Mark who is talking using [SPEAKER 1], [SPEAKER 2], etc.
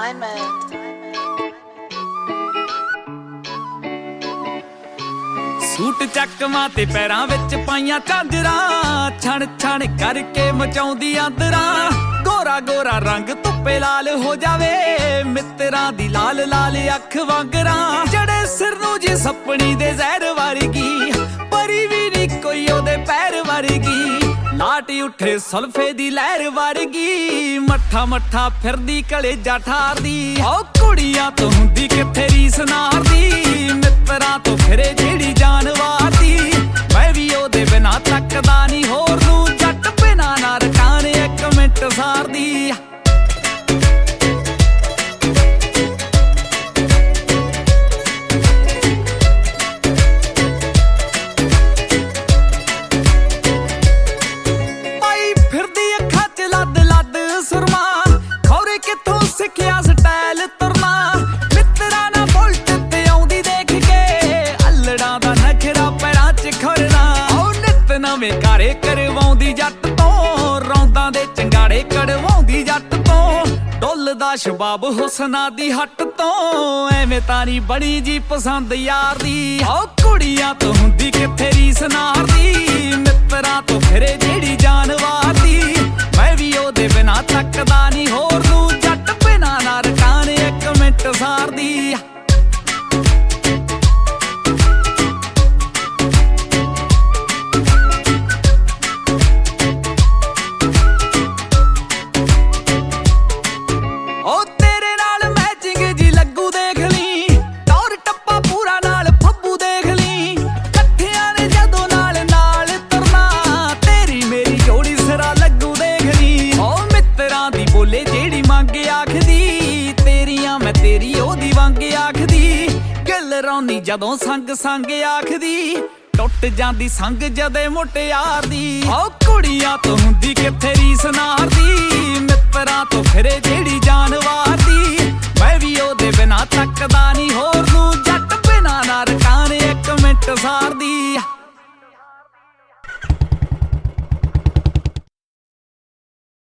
[SPEAKER 1] Diamond.
[SPEAKER 2] Suit चकमा ते पैरां विच पाइयां झांजरां छण छण करके मचाउंदियां दरां गोरा गोरा रंग धुप्पे लाल हो जावे मित्तरां दी लाल लाल अख वांगरां जड़े सिर नूं जी सपनी दे जहर वर्गी परी भी नी कोई ओदे पैर वर्गी लाटी उठे सुल्फे दी लहर वर्गी मट्ठा मट्ठा फिरदी कलेजा ठारदी ओ कुड़ियां तो हुंदी किथे रीस नारदी मित्तरां तो फिरे जेड़ी जान वारदी मैं भी ओदे बिना तकदा नी होर नूं जट बिना ना रकान एक मिंट सारदी सिखिया स्टाइल तुरना मित्तरां ना बुलट ते आउंदी देख के अल्लड़ां दा नखरा पैरां च खरना ओ नित नवें कारे करवाउंदी जट तों रौंदां दे चंगाड़े कड़वाउंदी जट तों डुलदा शबाब हुस्ना दी हट तों एवें तारी बड़ी जी पसंद यार दी ओ कुड़ियां तो हुंदी किथे रीस नारदी मित्तरां तो फिरे जेड़ी जान वारदी मैं भी ओदे बिना तकदा नी होर नूं जट बिना ना रकान एक मिंट सारदी बोले जेड़ी मंगे आखदी तेरियां मैं तेरी ओदी वांगे आखदी गिल रौनी जदों संग संग आखदी टुट जांदी संग जदे मुटियार दी ओ कुड़ियां तो हुंदी किथे रीस नारदी मित्तरां तो फिरे जेड़ी जान वारदी मैं भी ओदे बिना तकदा नी